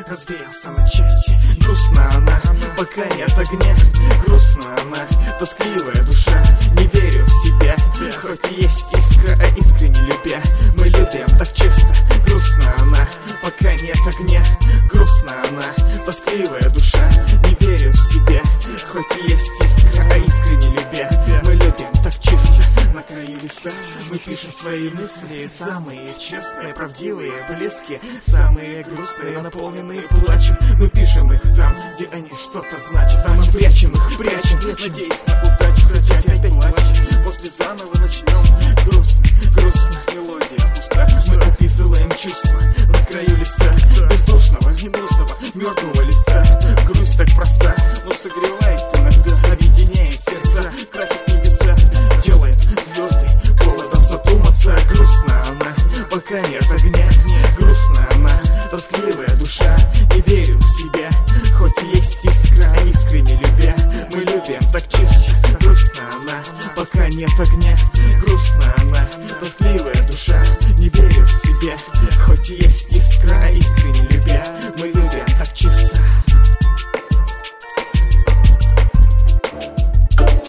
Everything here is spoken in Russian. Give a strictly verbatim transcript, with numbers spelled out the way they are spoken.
развеялся на части. Грустна она, пока нет огня. Грустна она, тоскливая душа. Не верю в себя, хоть есть искра, а искренне любя. Мы любим так чисто. Грустна она, пока нет огня. Грустна она, тоскливая душа. Не верю в себя, хоть есть искра, а искренне любя. Мы любим так чисто. На краю листа мы пишем свои мысли, самые честные, правдивые, близкие, самые грустные, наполненные плачем. Мы пишем их там, где они что-то значат, а мы прячем их, прячем, надеясь на удачу, хотя опять плачем. После заново начнем. Грустно, грустно, мелодия пуста. Мы описываем чувства на краю листа, бездушного, ненужного, мертвого листа. Грусть так проста, но согревает иногда, объединяет сердца, красит небеса, делает звезды поводом задуматься. Грустна она, пока нет огня. Грустна она, тоскливая душа. Не верю в себя, хоть есть искра, а искренне любя. Мы любим так чисто. Грустна она, пока нет огня. Грустна она, тоскливая душа. Не верю в себя, хоть есть искра, а искренне